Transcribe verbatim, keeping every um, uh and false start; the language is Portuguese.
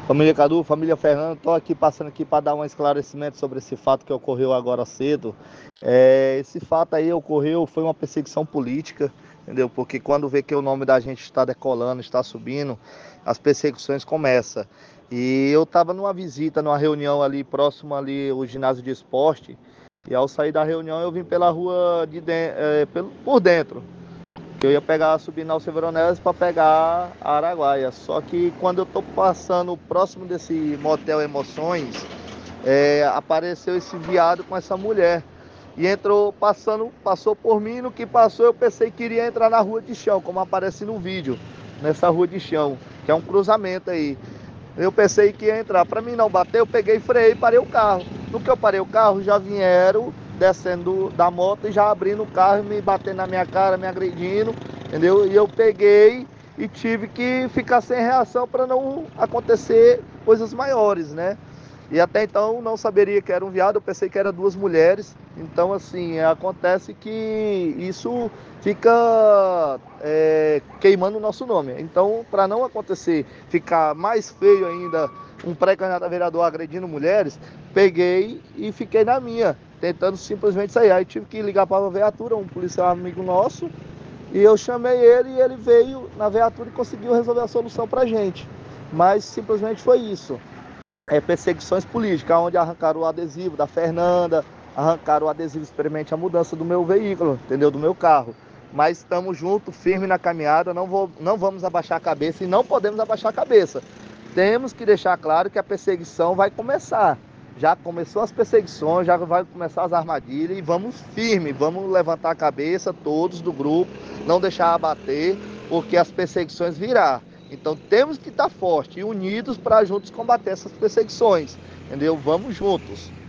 Família Cadu, família Fernando, estou aqui passando aqui para dar um esclarecimento sobre esse fato que ocorreu agora cedo. É, esse fato aí ocorreu, foi uma perseguição política, entendeu? Porque quando vê que o nome da gente está decolando, está subindo, as perseguições começam. E eu estava numa visita, numa reunião ali próximo ali o ginásio de esporte, e ao sair da reunião eu vim pela rua de dentro, é, pelo, por dentro. Que eu ia pegar, subir na Alceveronese para pegar a Araguaia. Só que quando eu tô passando próximo desse motel Emoções, é, apareceu esse viado com essa mulher. E entrou passando, passou por mim, no que passou eu pensei que iria entrar na rua de chão, como aparece no vídeo, nessa rua de chão, que é um cruzamento aí. Eu pensei que ia entrar. Para mim não bater, eu peguei, freiei e parei o carro. No que eu parei o carro, já vieram descendo da moto e já abrindo o carro, me batendo na minha cara, me agredindo, entendeu? E eu peguei e tive que ficar sem reação para não acontecer coisas maiores, né? E até então não saberia que era um viado, eu pensei que eram duas mulheres. Então, assim, acontece que isso fica é, queimando o nosso nome. Então, para não acontecer, ficar mais feio ainda, um pré-candidato a vereador agredindo mulheres, peguei e fiquei na minha, tentando simplesmente sair. Aí tive que ligar para a viatura, um policial amigo nosso, e eu chamei ele e ele veio na viatura e conseguiu resolver a solução para a gente. Mas simplesmente foi isso. É, perseguições políticas, onde arrancaram o adesivo da Fernanda, arrancaram o adesivo experimente a mudança do meu veículo, entendeu? Do meu carro. Mas estamos juntos, firmes na caminhada, não, vou, não vamos abaixar a cabeça e não podemos abaixar a cabeça. Temos que deixar claro que a perseguição vai começar. Já começou as perseguições, já vai começar as armadilhas e vamos firme, vamos levantar a cabeça todos do grupo, não deixar abater, porque as perseguições virão. Então temos que estar fortes e unidos para juntos combater essas perseguições, entendeu? Vamos juntos.